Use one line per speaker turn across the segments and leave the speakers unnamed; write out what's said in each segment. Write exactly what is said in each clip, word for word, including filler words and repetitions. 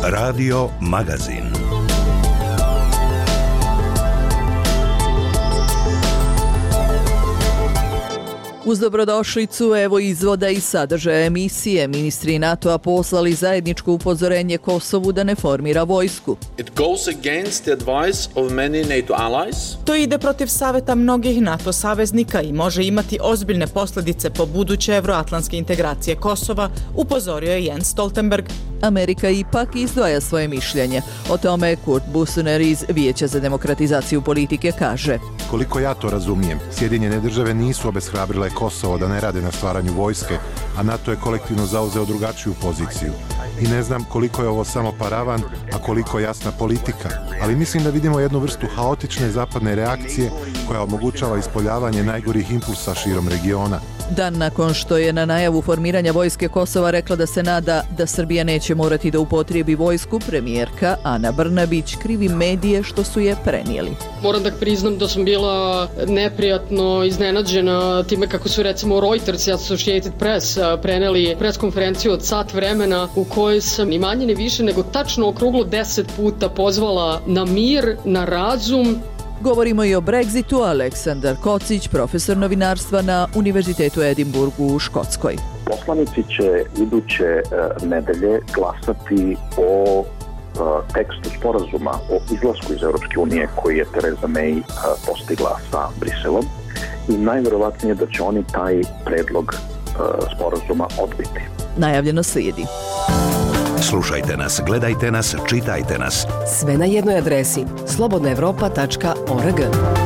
Radio Magazin.
Uz dobrodošlicu, evo izvoda i sadržaja emisije. Ministri NATO-a poslali zajedničko upozorenje Kosovu da ne formira vojsku.
It goes against the advice of many NATO allies.
To ide protiv saveta mnogih NATO saveznika i može imati ozbiljne posljedice po buduće evroatlantske integracije Kosova, upozorio je Jens Stoltenberg.
Amerika ipak izdvaja svoje mišljenje. O tome Kurt Busener iz Vijeća za demokratizaciju politike kaže:
Koliko ja to razumijem, Sjedinjene države nisu obeshrabrile Kosovo da ne rade na stvaranju vojske, a NATO je kolektivno zauzeo drugačiju poziciju. I ne znam koliko je ovo samo paravan, a koliko jasna politika, ali mislim da vidimo jednu vrstu haotične zapadne reakcije koja omogućava ispoljavanje najgorih impulsa širom regiona.
Dan nakon što je na najavu formiranja vojske Kosova rekla da se nada da Srbija neće morati da upotrijebi vojsku, premijerka Ana Brnabić krivi medije što su je prenijeli.
Moram da priznam da sam bila neprijatno iznenađena time kako su recimo Reuters i Associated Press preneli pres konferenciju od sat vremena u kojoj sam ni manje ni više nego tačno okruglo deset puta pozvala na mir, na razum.
Govorimo i o Brexitu. Aleksandar Kocić, profesor novinarstva na Univerzitetu Edinburgu u Škotskoj.
Poslanici će iduće nedelje glasati o tekstu sporazuma o izlasku iz Europske unije koji je Theresa May postigla sa Briselom i najvjerovatnije da će oni taj predlog sporazuma odbiti.
Najavljeno slijedi.
Slušajte nas, gledajte nas, čitajte nas.
Sve na jednoj adresi slobodna evropa tačka org.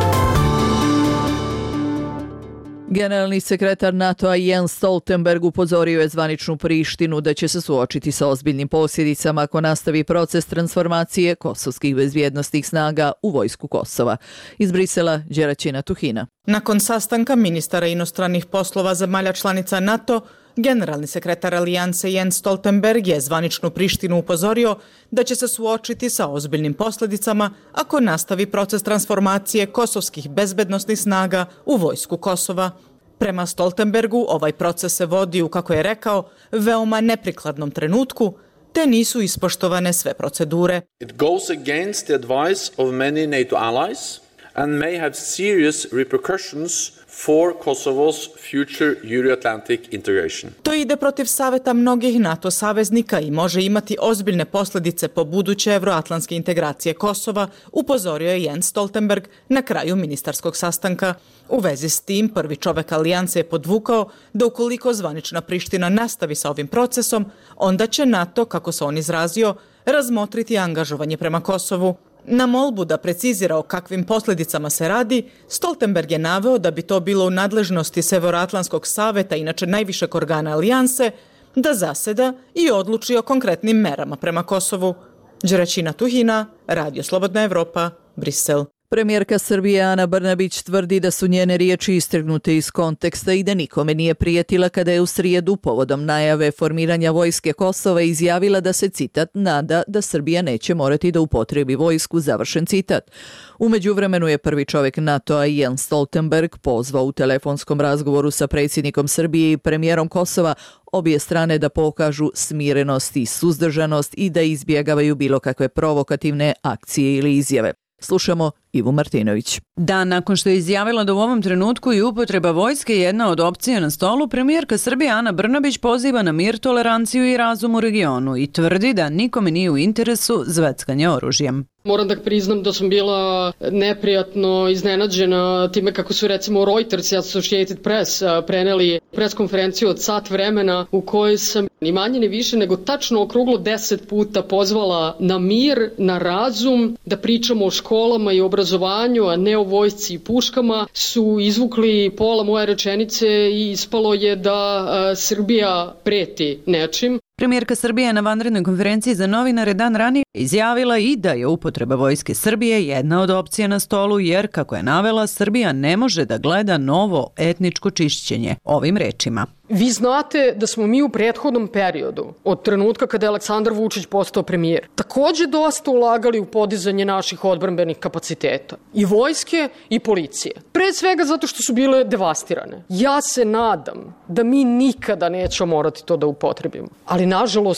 Generalni sekretar NATO-a Jens Stoltenberg upozorio je zvaničnu Prištinu da će se suočiti sa ozbiljnim posljedicama ako nastavi proces transformacije kosovskih bezbjednosnih snaga u vojsku Kosova. Iz Brisela, Đeraćina Tuhina.
Nakon sastanka ministara inostranih poslova zemalja članica NATO, generalni sekretar Alijanse Jens Stoltenberg je zvaničnu Prištinu upozorio da će se suočiti sa ozbiljnim posljedicama ako nastavi proces transformacije kosovskih bezbednosnih snaga u vojsku Kosova. Prema Stoltenbergu, ovaj proces se vodi u, kako je rekao, veoma neprikladnom trenutku, te nisu ispoštovane sve procedure.
It goes against the advice of many NATO allies and may have serious repercussions for Kosovo's future Euro-Atlantic integration.
To ide protiv saveta mnogih NATO saveznika i može imati ozbiljne posljedice po buduće evroatlantske integracije Kosova, upozorio je Jens Stoltenberg na kraju ministarskog sastanka. U vezi s tim, prvi čovek Alijanse je podvukao da ukoliko zvanična Priština nastavi sa ovim procesom, onda će NATO, kako se on izrazio, razmotriti angažovanje prema Kosovu. Na molbu da precizira o kakvim posljedicama se radi, Stoltenberg je naveo da bi to bilo u nadležnosti Severoatlantskog saveta, inače najvišeg organa Alijanse, da zaseda i odluči o konkretnim merama prema Kosovu. Đeraćina Tuhina, Radio Slobodna Evropa, Brisel.
Premijerka Srbije Ana Brnabić tvrdi da su njene riječi istrgnute iz konteksta i da nikome nije prijetila kada je u srijedu povodom najave formiranja vojske Kosova izjavila da se, citat, nada da Srbija neće morati da upotrijebi vojsku, završen citat. U međuvremenu je prvi čovjek NATO-a Jens Stoltenberg pozvao u telefonskom razgovoru sa predsjednikom Srbije i premijerom Kosova obje strane da pokažu smirenost i suzdržanost i da izbjegavaju bilo kakve provokativne akcije ili izjave. Slušamo Ivu Martinović.
Dan nakon što je izjavila da u ovom trenutku i upotreba vojske jedna od opcija na stolu, premijerka Srbije Ana Brnabić poziva na mir, toleranciju i razum u regionu i tvrdi da nikome nije u interesu zveckanje oružjem.
Moram da priznam da sam bila neprijatno iznenađena time kako su recimo Reuters i Associated Press preneli pres konferenciju od sat vremena u kojoj sam ni manje ni više nego tačno okruglo deset puta pozvala na mir, na razum, da pričamo o školama i obrazovanju, a ne o vojsci i puškama, su izvukli pola moje rečenice i ispalo je da a, Srbija preti nečim.
Premijerka Srbije na vanrednoj konferenciji za novinare dan ranije izjavila i da je upotreba vojske Srbije jedna od opcija na stolu jer, kako je navela, Srbija ne može da gleda novo etničko čišćenje. Ovim rečima.
Vi znate da smo mi u prethodnom periodu, od trenutka kada je Aleksandar Vučić postao premijer, također dosta ulagali u podizanje naših odbrambenih kapaciteta. I vojske i policije. Pre svega zato što su bile devastirane. Ja se nadam da mi nikada nećemo morati to da upotrebimo. Ali, nažalost,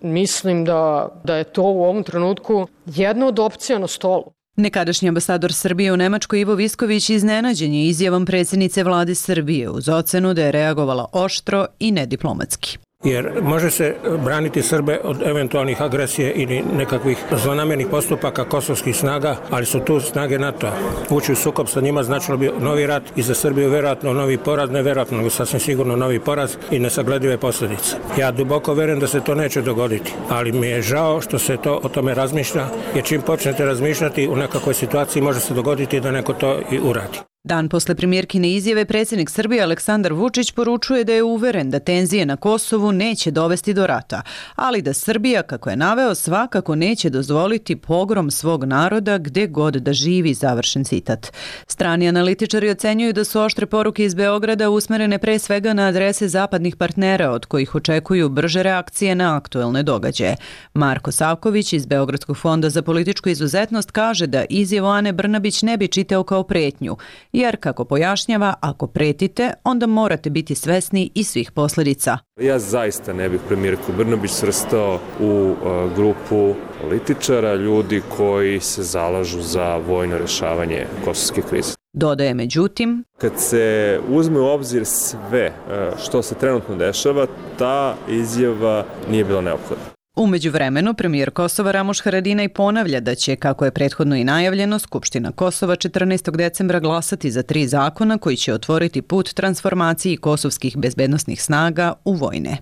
mislim da, da je to u ovom trenutku jedna od opcija na stolu.
Nekadašnji ambasador Srbije u Nemačkoj Ivo Visković iznenađen je izjavom predsjednice vlade Srbije uz ocenu da je reagovala oštro i nediplomatski.
Jer može se braniti Srbe od eventualnih agresije ili nekakvih zlonamjernih postupaka kosovskih snaga, ali su tu snage NATO-a. Ući u sukob sa njima značilo bi novi rat i za Srbiju vjerojatno novi poraz, ne vjerojatno, nego sasvim sigurno novi poraz i nesagledive posljedice. Ja duboko vjerujem da se to neće dogoditi, ali mi je žao što se to o tome razmišlja, jer čim počnete razmišljati u nekakvoj situaciji može se dogoditi da neko to i uradi.
Dan posle premijerkine izjave predsjednik Srbije Aleksandar Vučić poručuje da je uveren da tenzije na Kosovu neće dovesti do rata, ali da Srbija, kako je naveo, svakako neće dozvoliti pogrom svog naroda gde god da živi, završen citat. Strani analitičari ocenjuju da su oštre poruke iz Beograda usmerene pre svega na adrese zapadnih partnera od kojih očekuju brže reakcije na aktuelne događaje. Marko Savković iz Beogradskog fonda za političku izuzetnost kaže da izjavu Ane Brnabić ne bi čitao kao pretnju, jer, kako pojašnjava, ako pretite, onda morate biti svesni i svih posljedica.
Ja zaista ne bih premijerku Brnabić svrstao u uh, grupu političara, ljudi koji se zalažu za vojno rješavanje kosovske krize.
Dodaje međutim,
kad se uzme u obzir sve uh, što se trenutno dešava, ta izjava nije bila neophodna.
U međuvremenu, premijer Kosova Ramuš Haradinaj ponavlja da će, kako je prethodno i najavljeno, Skupština Kosova četrnaestog decembra glasati za tri zakona koji će otvoriti put transformaciji kosovskih bezbednosnih snaga u vojne.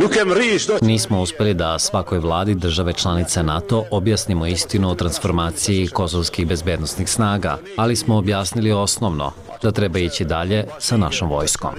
Nismo uspjeli da svakoj vladi države članice NATO objasnimo istinu o transformaciji kosovskih bezbednosnih snaga, ali smo objasnili osnovno, da treba ići dalje sa našom vojskom.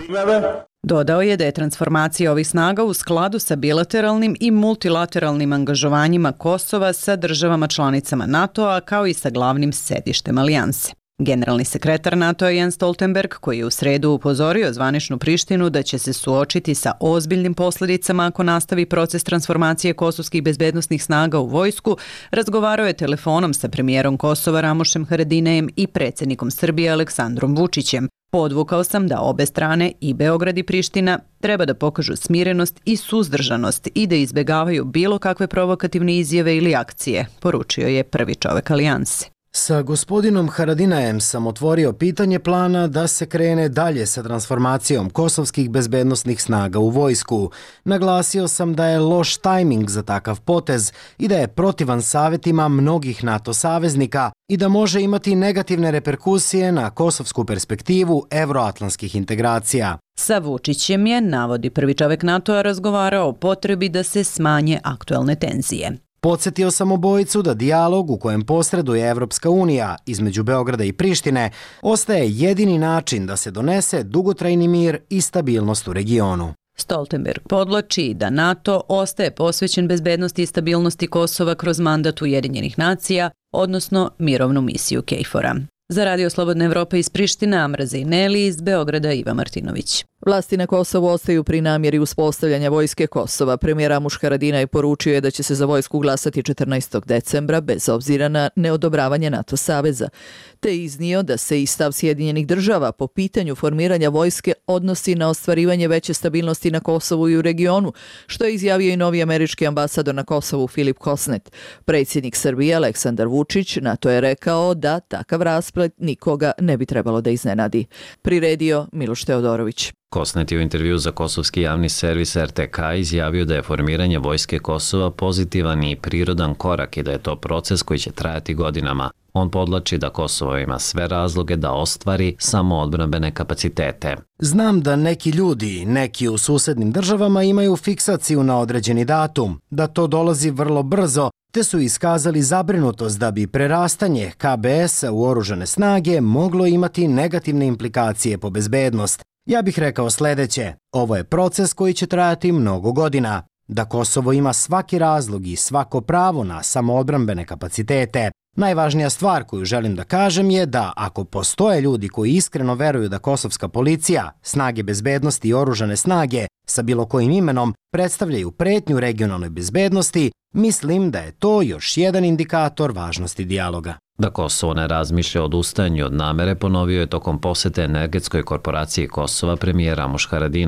Dodao je da je transformacija ovih snaga u skladu sa bilateralnim i multilateralnim angažovanjima Kosova sa državama članicama NATO-a kao i sa glavnim sedištem alijanse. Generalni sekretar NATO-a Jens Stoltenberg, koji je u sredu upozorio zvaničnu Prištinu da će se suočiti sa ozbiljnim posljedicama ako nastavi proces transformacije kosovskih bezbednosnih snaga u vojsku, razgovarao je telefonom sa premijerom Kosova Ramušem Haradinajem i predsjednikom Srbije Aleksandrom Vučićem. Podvukao sam da obe strane, i Beograd i Priština, treba da pokažu smirenost i suzdržanost i da izbjegavaju bilo kakve provokativne izjave ili akcije, poručio je prvi čovek alijanse.
Sa gospodinom Haradinajem sam otvorio pitanje plana da se krene dalje sa transformacijom kosovskih bezbednosnih snaga u vojsku. Naglasio sam da je loš tajming za takav potez i da je protivan savjetima mnogih NATO saveznika i da može imati negativne reperkusije na kosovsku perspektivu evroatlantskih integracija.
Sa Vučićem je, navodi prvi čovek NATO-a, razgovarao o potrebi da se smanje aktuelne tenzije.
Podsjetio sam obojicu da dijalog u kojem posreduje Evropska unija između Beograda i Prištine ostaje jedini način da se donese dugotrajni mir i stabilnost u regionu.
Stoltenberg podlači da NATO ostaje posvećen bezbednosti i stabilnosti Kosova kroz mandat Ujedinjenih nacija, odnosno mirovnu misiju KFOR-a. Za Radio Slobodna Evropa iz Prištine, Amra Zejneli, iz Beograda Iva Martinović.
Vlasti na Kosovu ostaju pri namjeri uspostavljanja vojske Kosova. Premijer Ramuš Haradinaj poručio je da će se za vojsku glasati četrnaestog decembra bez obzira na neodobravanje NATO saveza, te iznio da se i stav Sjedinjenih država po pitanju formiranja vojske odnosi na ostvarivanje veće stabilnosti na Kosovu i u regionu, što je izjavio i novi američki ambasador na Kosovu Filip Kosnet. Predsjednik Srbije Aleksandar Vučić na to je rekao da takav rasplet nikoga ne bi trebalo da iznenadi. Priredio Miloš Teodorović.
Kosnet je u intervju za kosovski javni servis R T K izjavio da je formiranje vojske Kosova pozitivan i prirodan korak i da je to proces koji će trajati godinama. On podlači da Kosovo ima sve razloge da ostvari samoodbrambene kapacitete.
Znam da neki ljudi, neki u susednim državama imaju fiksaciju na određeni datum, da to dolazi vrlo brzo, te su iskazali zabrinutost da bi prerastanje K B S-a u oružane snage moglo imati negativne implikacije po bezbednost. Ja bih rekao sljedeće, ovo je proces koji će trajati mnogo godina, da Kosovo ima svaki razlog i svako pravo na samoodbrambene kapacitete. Najvažnija stvar koju želim da kažem je da ako postoje ljudi koji iskreno veruju da kosovska policija, snage bezbednosti i oružane snage sa bilo kojim imenom predstavljaju pretnju regionalnoj bezbednosti, mislim da je to još jedan indikator važnosti dijaloga.
Da Kosovo ne razmišlja o odustajanju od namere, ponovio je tokom posete energetskoj korporaciji Kosova premijer Ramuš Haradinaj.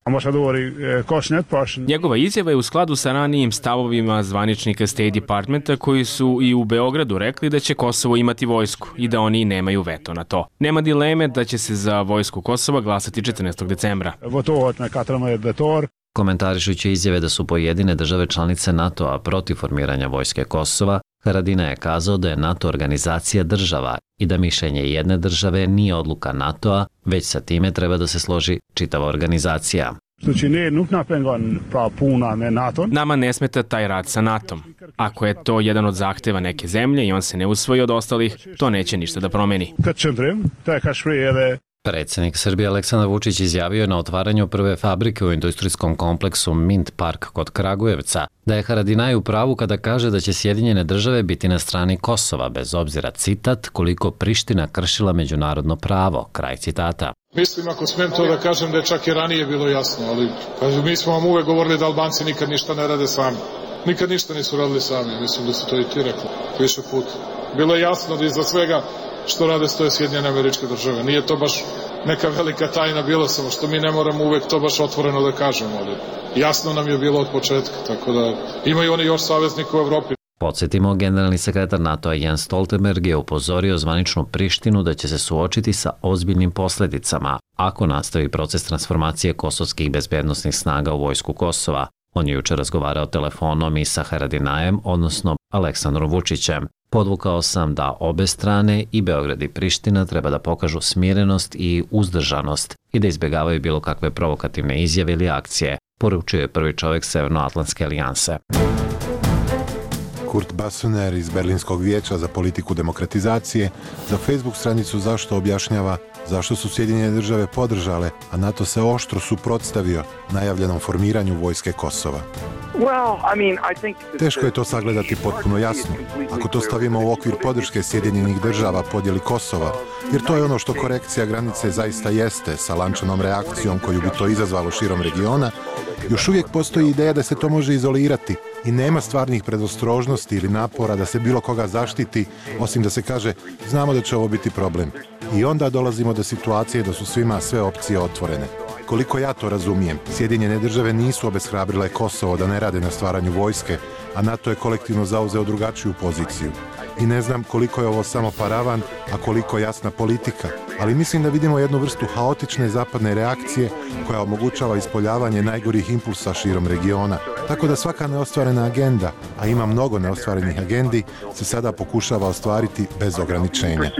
Njegova izjava je u skladu sa ranijim stavovima zvaničnika State Departmenta koji su i u Beogradu rekli da će Kosovo imati vojsku i da oni nemaju veto na to. Nema dileme da će se za vojsku Kosova glasati četrnaestog decembra.
Komentarišući izjave da su pojedine države članice NATO-a protiv formiranja vojske Kosova, Haradinaj je kazao da je NATO organizacija država i da mišljenje jedne države nije odluka NATO-a, već sa time treba da se složi čitava organizacija.
Nama ne smeta taj rad sa NATO-om. Ako je to jedan od zahteva neke zemlje i on se ne usvoji od ostalih, to neće ništa da promeni.
Predsjednik Srbije Aleksandar Vučić izjavio je na otvaranju prve fabrike u industrijskom kompleksu Mint Park kod Kragujevca da je Haradinaj u pravu kada kaže da će Sjedinjene države biti na strani Kosova, bez obzira, citat, koliko Priština kršila međunarodno pravo, kraj citata.
Mislim, ako smijem to da kažem, da je čak i ranije bilo jasno, ali kažem, mi smo vam uvek govorili da Albanci nikad ništa ne rade sami. Nikad ništa nisu radili sami, mislim da su to i ti rekli više puta. Bilo je jasno da iza svega što rade stoje Sjedinjene Američke Države. Nije to baš neka velika tajna bilo, samo što mi ne moramo uvek to baš otvoreno da kažemo, ali jasno nam je bilo od početka, tako da imaju oni još saveznika u Evropi.
Podsjetimo, generalni sekretar NATO-a Jens Stoltenberg je upozorio zvaničnu Prištinu da će se suočiti sa ozbiljnim posljedicama ako nastavi proces transformacije kosovskih bezbednosnih snaga u vojsku Kosova. On je jučer razgovarao telefonom i sa Haradinajem, odnosno Aleksandrom Vučićem. Podvukao sam da obe strane, i Beograd i Priština, treba da pokažu smirenost i uzdržanost i da izbjegavaju bilo kakve provokativne izjave ili akcije, poručio je prvi čovjek Severnoatlantske alijanse.
Kurt Basuner iz Berlinskog vijeća za politiku demokratizacije za Facebook stranicu Zašto objašnjava zašto su Sjedinjene države podržale, a NATO se oštro suprotstavio najavljenom formiranju vojske Kosova. Teško je to sagledati potpuno jasno, ako to stavimo u okvir podrške Sjedinjenih država podjeli Kosova, jer to je ono što korekcija granice zaista jeste, sa lančanom reakcijom koju bi to izazvalo širom regiona. Još uvijek postoji ideja da se to može izolirati i nema stvarnih predostrožnosti ili napora da se bilo koga zaštiti, osim da se kaže znamo da će ovo biti problem. I onda dolazimo do situacije da su svima sve opcije otvorene. Koliko ja to razumijem, Sjedinjene države nisu obeshrabrile Kosovo da ne rade na stvaranju vojske, a NATO je kolektivno zauzeo drugačiju poziciju. I ne znam koliko je ovo samo paravan, a koliko jasna politika, ali mislim da vidimo jednu vrstu haotične zapadne reakcije koja omogućava ispoljavanje najgorih impulsa širom regiona. Tako da svaka neostvarena agenda, a ima mnogo neostvarenih agendi, se sada pokušava ostvariti bez ograničenja.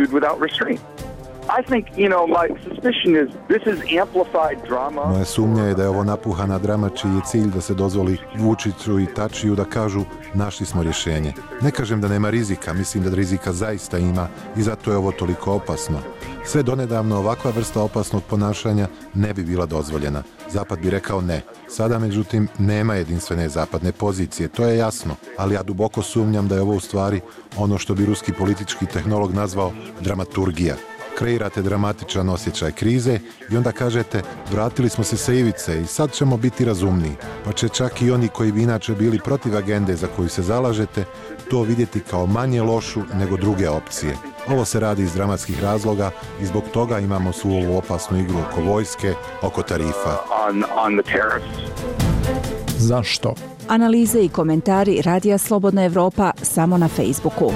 Moja sumnja je da je ovo napuhana drama čiji je cilj da se dozvoli Vučiću i Tačiju da kažu našli smo rješenje. Ne kažem da nema rizika, mislim da rizika zaista ima i zato je ovo toliko opasno. Sve donedavno ovakva vrsta opasnog ponašanja ne bi bila dozvoljena. Zapad bi rekao ne. Sada, međutim, nema jedinstvene zapadne pozicije, to je jasno, ali ja duboko sumnjam da je ovo u stvari ono što bi ruski politički tehnolog nazvao dramaturgija. Kreirate dramatičan osjećaj krize i onda kažete vratili smo se sa ivice i sad ćemo biti razumniji. Pa će čak i oni koji bi inače bili protiv agende za koju se zalažete to vidjeti kao manje lošu nego druge opcije. Ovo se radi iz dramatskih razloga i zbog toga imamo svu ovu opasnu igru oko vojske, oko tarifa.
Zašto? Analize i komentari Radija Slobodna Evropa samo na Facebooku.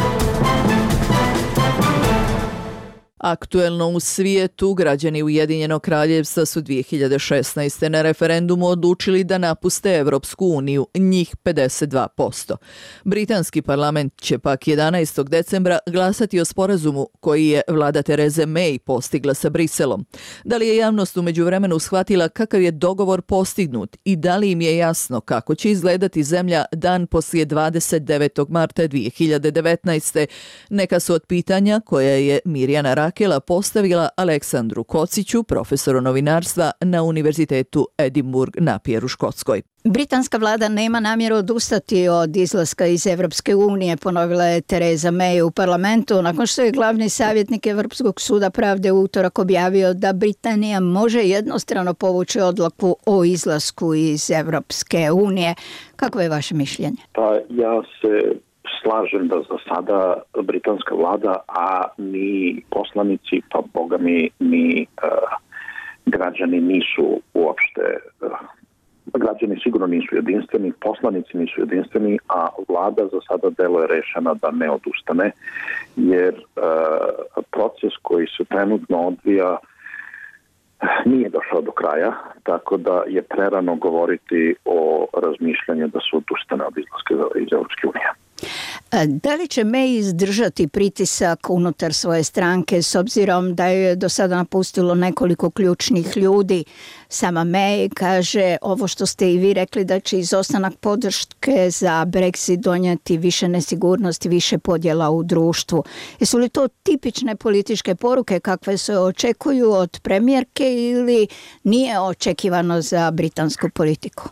Aktuelno u svijetu, građani Ujedinjenog kraljevstva su dvije hiljade šesnaeste. na referendumu odlučili da napuste Evropsku uniju, njih pedeset dva posto. Britanski parlament će pak jedanaestog decembra glasati o sporazumu koji je vlada Tereze May postigla sa Briselom. Da li je javnost u međuvremenu shvatila kakav je dogovor postignut i da li im je jasno kako će izgledati zemlja dan poslije dvadeset devetog marta dvije hiljade devetnaeste. Neka su od pitanja koja je Mirjana Rakela postavila Aleksandru Kociću, profesoru novinarstva na Univerzitetu Edinburgh na Pjeru Škotskoj.
Britanska vlada nema namjeru odustati od izlaska iz Evropske unije, ponovila je Tereza May u parlamentu, nakon što je glavni savjetnik Evropskog suda pravde u utorak objavio da Britanija može jednostrano povući odluku o izlasku iz Evropske unije. Kako je vaše mišljenje?
Pa ja se slažem da za sada britanska vlada, a mi poslanici, pa boga mi, mi uh, građani nisu uopšte, građani sigurno nisu jedinstveni, poslanici nisu jedinstveni, a vlada za sada deluje rešena da ne odustane, jer proces koji se trenutno odvija nije došao do kraja, tako da je prerano govoriti o razmišljanju da se odustane od izlaska iz Evropske unije.
Da li će May izdržati pritisak unutar svoje stranke s obzirom da je do sada napustilo nekoliko ključnih ljudi? Sama May kaže ovo što ste i vi rekli da će izostanak podrške za Brexit donijeti više nesigurnosti, više podjela u društvu. Jesu li to tipične političke poruke kakve se očekuju od premijerke ili nije očekivano za britansku politiku?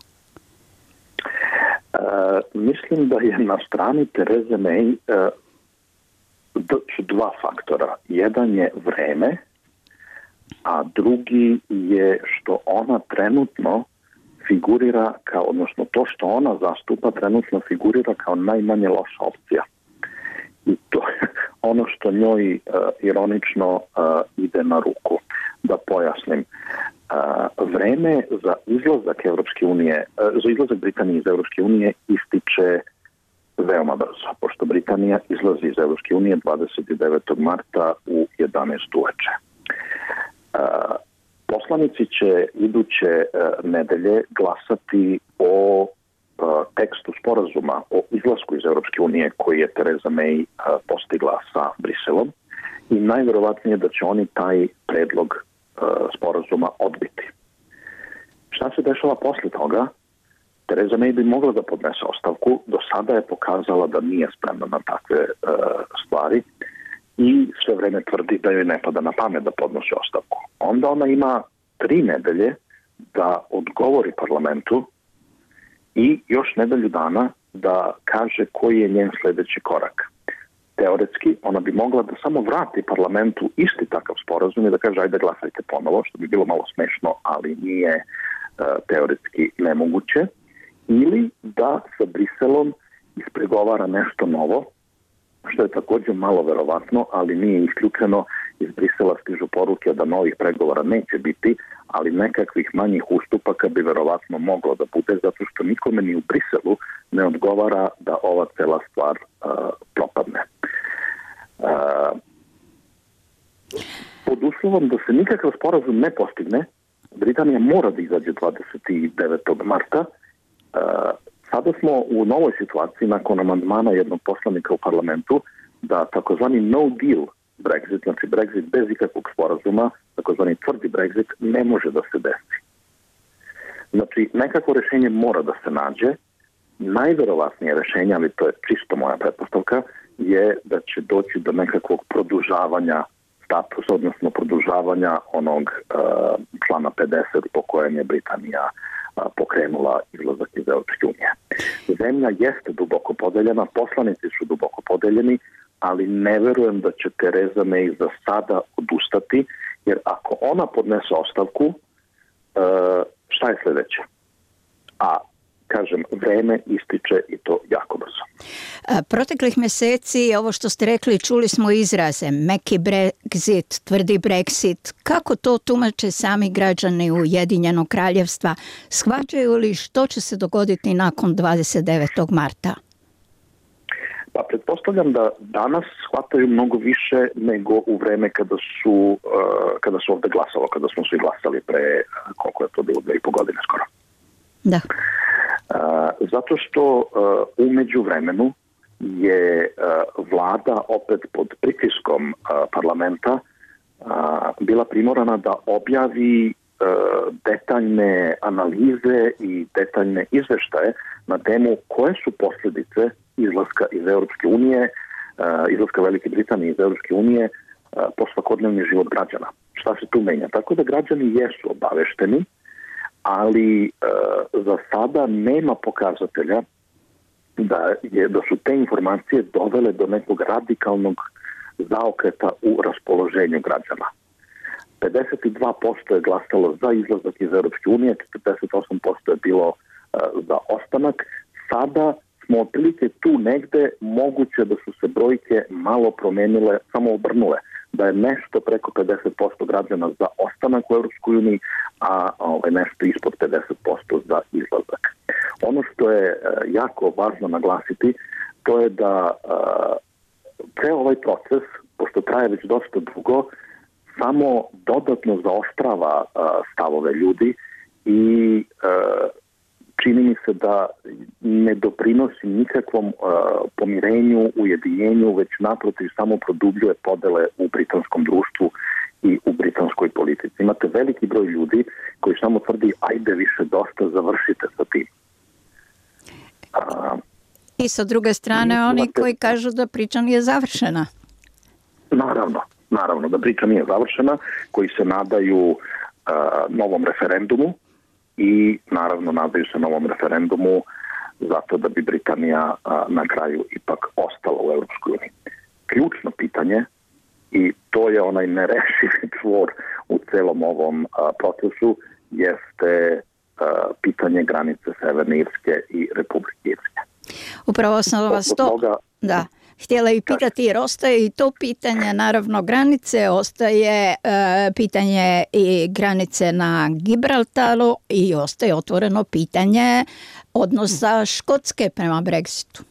Uh, mislim da je na strani Tereze May uh, dva faktora. Jedan je vreme, a drugi je što ona trenutno figurira kao, odnosno to što ona zastupa trenutno figurira kao najmanje loša opcija. I to je ono što njoj uh, ironično uh, ide na ruku. Da pojasnim. Uh, vreme za izlazak Evropske unije, uh, za izlazak Britanije iz Evropske unije ističe veoma brzo, pošto Britanija izlazi iz Evropske unije dvadeset devetog marta u jedanaest uveče. Uh, poslanici će iduće uh, nedelje glasati o uh, tekstu sporazuma o izlasku iz Evropske unije koji je Tereza May uh, postigla sa Briselom i najverovatnije da će oni taj predlog sporazuma odbiti. Šta se dešava posle toga? Tereza May bi mogla da podnese ostavku, do sada je pokazala da nije spremna na takve uh, stvari i sve vreme tvrdi da joj ne pada na pamet da podnosi ostavku. Onda ona ima tri nedelje da odgovori parlamentu i još nedelju dana da kaže koji je njen sledeći korak. Teoretski, ona bi mogla da samo vrati parlamentu isti takav sporazum i da kaže ajde glasajte ponovo, što bi bilo malo smešno, ali nije uh, teoretski nemoguće, ili da sa Briselom ispregovara nešto novo, što je također malo verovatno, ali nije isključeno. Iz Brisela stižu poruke da novih pregovora neće biti, ali nekakvih manjih ustupaka bi verovatno moglo da bude, zato što nikome ni u Briselu ne odgovara da ova cela stvar uh, propadne. Uh, pod uslovom da se nikakav sporazum ne postigne, Britanija mora da izađe dvadeset devetog marta. Uh, sada smo u novoj situaciji nakon amandmana jednog poslanika u parlamentu da takozvani no deal Brexit, znači Brexit bez ikakvog sporazuma, takozvani tvrdi Brexit, ne može da se desi. Znači, nekako rešenje mora da se nađe. Najverovatnije rešenje, ali to je čisto moja pretpostavka, je da će doći do nekakvog produžavanja statusa, odnosno produžavanja onog uh, člana pedeset po kojem je Britanija uh, pokrenula izlazak iz Evropske unije. Zemlja jeste duboko podeljena, poslanici su duboko podeljeni, ali ne verujem da će Tereza May za sada odustati, jer ako ona podnese ostavku, uh, šta je sledeće? A kažem, vreme ističe i to jako brzo.
Proteklih meseci, ovo što ste rekli, čuli smo izraze meki Brexit, tvrdi Brexit. Kako to tumače sami građani Ujedinjenog kraljevstva? Shvaćaju li što će se dogoditi nakon dvadeset devetog marta?
Pa pretpostavljam da danas shvataju mnogo više nego u vreme kada su, uh, kada su ovde glasalo, kada smo svi glasali pre, koliko je to bilo, dve i po godine skoro.
Da.
Uh, zato što uh, umeđu vremenu je uh, vlada opet pod pritiskom uh, parlamenta uh, bila primorana da objavi uh, detaljne analize i detaljne izveštaje na temu koje su posljedice izlaska iz Evropske unije, uh, izlaska Velike Britanije iz Evropske unije uh, po svakodnevni život građana. Šta se tu menja? Tako da građani jesu obavešteni, ali e, za sada nema pokazatelja da, je, da su te informacije dovele do nekog radikalnog zaokreta u raspoloženju građana. pedeset dva posto je glasalo za izlazak iz Evropske unije, četrdeset osam posto je bilo e, za ostanak. Sada smo otprilike tu negde, moguće da su se brojke malo promenile, samo obrnule. da je nešto preko pedeset posto građana za ostanak u Europskoj uniji, a ovaj, nešto ispod pedeset posto za izlazak. Ono što je jako važno naglasiti, to je da pre ovaj proces, pošto traje već dosta dugo, samo dodatno zaoštrava stavove ljudi i čini mi se da ne doprinosi nikakvom uh, pomirenju, ujedinjenju, već naprotiv samo produbljuje podele u britanskom društvu i u britanskoj politici. Imate veliki broj ljudi koji samo tvrdi ajde više dosta, završite sa tim. Uh,
I sa druge strane imate... oni koji kažu da priča nije završena.
Naravno, naravno da priča nije završena, koji se nadaju uh, novom referendumu, i naravno nadaju se novom referendumu zato da bi Britanija a, na kraju ipak ostala u Europskoj uniji. Ključno pitanje, i to je onaj nerešivi čvor u celom ovom a, procesu, jeste a, pitanje granice Severne Irske i Republike Irske.
Upravo sam vas to... Toga, da. Htjela i pitati jer ostaje i to pitanje, naravno granice, ostaje e, pitanje i granice na Gibraltaru i ostaje otvoreno pitanje odnosa Škotske prema Brexitu.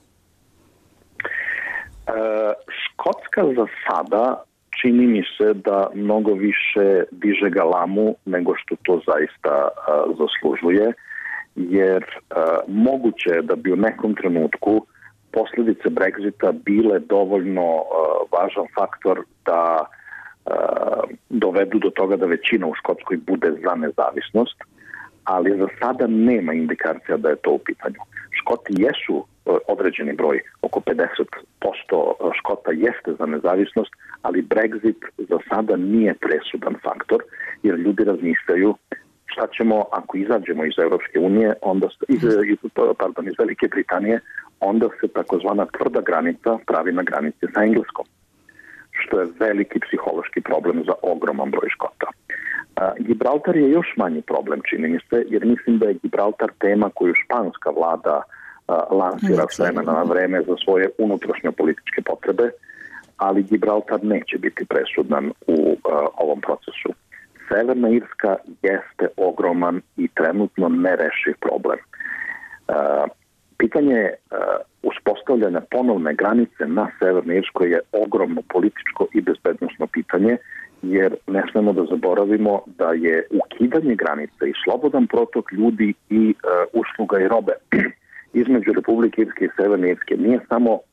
E, Škotska za sada čini mi se da mnogo više diže galamu nego što to zaista a, zaslužuje, jer a, moguće je da bi u nekom trenutku posljedice Brexita bile dovoljno uh, važan faktor da uh, dovedu do toga da većina u Škotskoj bude za nezavisnost, ali za sada nema indikacija da je to u pitanju. Škoti jesu uh, određeni broj, oko pedeset posto Škota jeste za nezavisnost, ali Brexit za sada nije presudan faktor, jer ljudi razmišljaju šta ćemo ako izađemo iz Europske unije, onda iz, iz, pardon, iz Velike Britanije, onda se takozvana tvrda granica pravi na granici sa Engleskom, što je veliki psihološki problem za ogroman broj Škota. A, Gibraltar je još manji problem, čini mi se, jer mislim da je Gibraltar tema koju španska vlada a, lansira s vremena na vreme za svoje unutrašnje političke potrebe, ali Gibraltar neće biti presudan u a, ovom procesu. Severna Irska jeste ogroman i trenutno nerešiv problem. Uh, pitanje uh, uspostavljanja ponovne granice na Severnoj Irskoj je ogromno političko i bezbednosno pitanje, jer ne smemo da zaboravimo da je ukidanje granice i slobodan protok ljudi i uh, usluga i robe između Republike Irske i Severne Irske nije samo uh,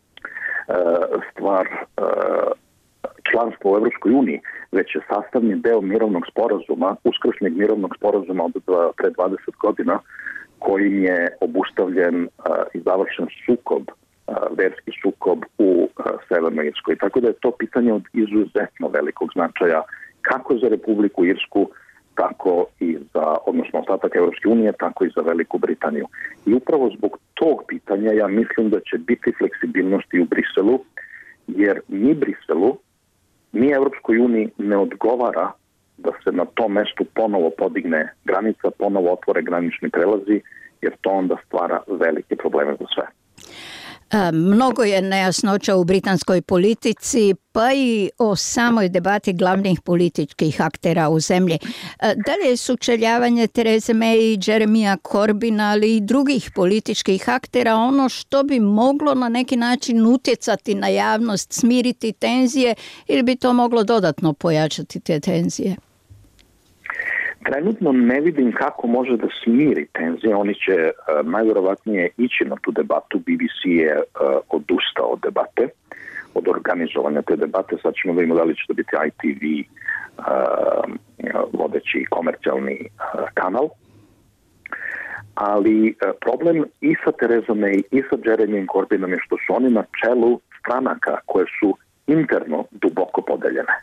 stvar uh, članstva u Evropskoj uniji, već je sastavni deo mirovnog sporazuma, uskršnjeg mirovnog sporazuma od pre dvadeset godina, kojim je obustavljen uh, i završen sukob, uh, verski sukob u uh, Severnoj Irskoj. Tako da je to pitanje od izuzetno velikog značaja kako za Republiku Irsku, tako i za, odnosno ostatak Evropske unije, tako i za Veliku Britaniju. I upravo zbog tog pitanja ja mislim da će biti fleksibilnosti u Briselu, jer ni Briselu, ni Evropskoj uniji ne odgovara da se na tom mestu ponovo podigne granica, ponovo otvore granični prelazi, jer to onda stvara velike probleme za sve.
Mnogo je nejasnoća u britanskoj politici, pa i o samoj debati glavnih političkih aktera u zemlji. Da li je sučeljavanje Therese May i Jeremija Corbina, ali i drugih političkih aktera ono što bi moglo na neki način utjecati na javnost, smiriti tenzije ili bi to moglo dodatno pojačati te tenzije?
Trenutno ne vidim kako može da smiri tenzije. Oni će uh, najvjerovatnije ići na tu debatu. B B C je uh, odustao od debate, od organizovanja te debate. Sad ćemo da imamo da li će to biti I T V uh, vodeći komercijalni uh, kanal. Ali uh, problem i sa Theresa May i sa Jeremyjem Corbynom je što su oni na čelu stranaka koje su interno duboko podeljene.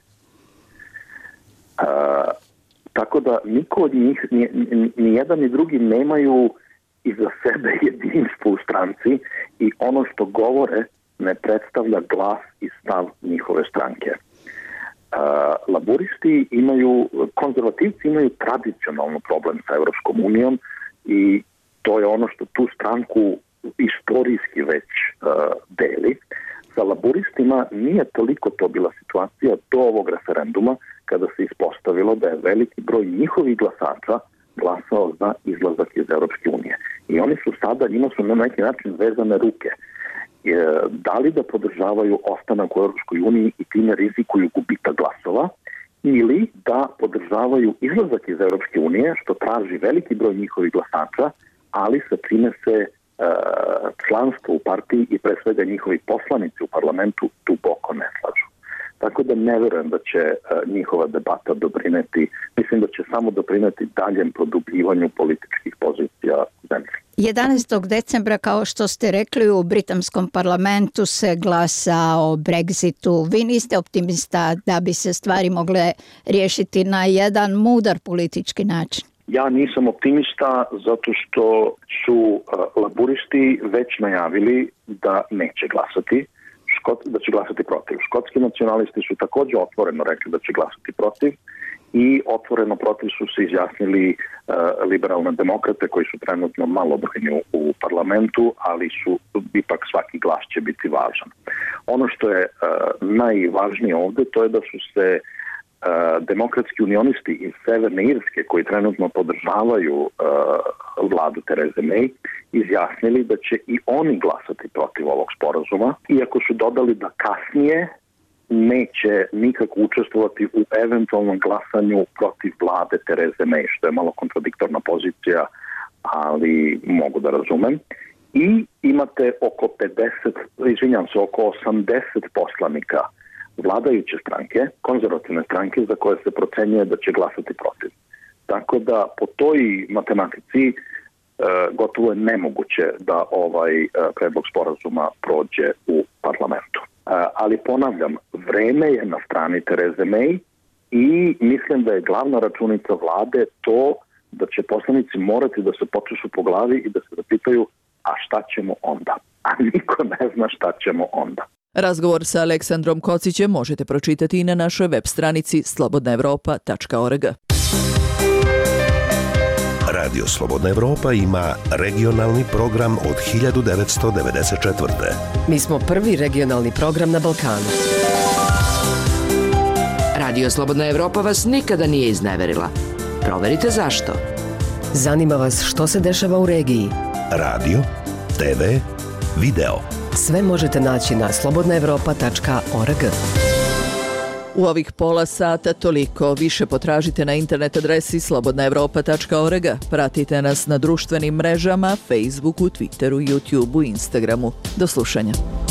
Uh, Tako da niko od njih, ni, ni, ni jedan ni drugi nemaju iza sebe jedinstvo u stranci i ono što govore ne predstavlja glas i stav njihove stranke. Uh, laburisti imaju, konzervativci imaju tradicionalno problem sa Evropskom unijom i to je ono što tu stranku istorijski već uh, deli. Sa laburistima nije toliko to bila situacija do ovog referenduma kada se ispostavilo da je veliki broj njihovih glasača glasao za izlazak iz Europske unije. I oni su sada, njima su na neki način vezane ruke. Da li da podržavaju ostanak u Europskoj uniji i time rizikuju gubitak glasova, ili da podržavaju izlazak iz Europske unije, što traži veliki broj njihovih glasača, ali sa čime se e, članstvo u partiji i pre svega njihovi poslanici u parlamentu duboko ne slažu. Tako da ne verujem da će e, njihova debata doprineti, mislim da će samo doprineti daljem produbljivanju političkih pozicija u zemlji.
jedanaestog decembra, kao što ste rekli, u britanskom parlamentu se glasa o Brexitu. Vi niste optimista da bi se stvari mogle riješiti na jedan mudar politički način?
Ja nisam optimista zato što su uh, laburisti već najavili da neće glasati, škot, da će glasati protiv. Škotski nacionalisti su također otvoreno rekli da će glasati protiv i otvoreno protiv su se izjasnili uh, liberalne demokrate koji su trenutno malobrojni u, u parlamentu, ali su ipak svaki glas će biti važan. Ono što je uh, najvažnije ovdje to je da su se Uh, demokratski unionisti iz Severne Irske koji trenutno podržavaju uh, vladu Tereze May izjasnili da će i oni glasati protiv ovog sporazuma, iako su dodali da kasnije neće nikako učestvovati u eventualnom glasanju protiv vlade Tereze May, što je malo kontradiktorna pozicija, ali mogu da razumem. I imate oko pedeset, izvinjam se, oko osamdeset poslanika vladajuće stranke, konzervativne stranke za koje se procenjuje da će glasati protiv. Tako da po toj matematici e, gotovo je nemoguće da ovaj e, predlog sporazuma prođe u parlamentu. E, ali ponavljam, vreme je na strani Tereze May i mislim da je glavna računica vlade to da će poslanici morati da se počešu po glavi i da se zapitaju a šta ćemo onda? A niko ne zna šta ćemo onda.
Razgovor sa Aleksandrom Kocićem možete pročitati i na našoj web stranici slobodna evropa tačka org.
Radio Slobodna Evropa ima regionalni program od hiljadu devetsto devedeset četvrte.
Mi smo prvi regionalni program na Balkanu.
Radio Slobodna Evropa vas nikada nije izneverila. Proverite zašto.
Zanima vas što se dešava u regiji.
Radio, te ve, video.
Sve možete naći na slobodna evropa tačka org.
U ovih pola sata toliko. Više potražite na internet adresi slobodna evropa tačka org. Pratite nas na društvenim mrežama, Facebooku, Twitteru, YouTubeu, Instagramu. Do slušanja.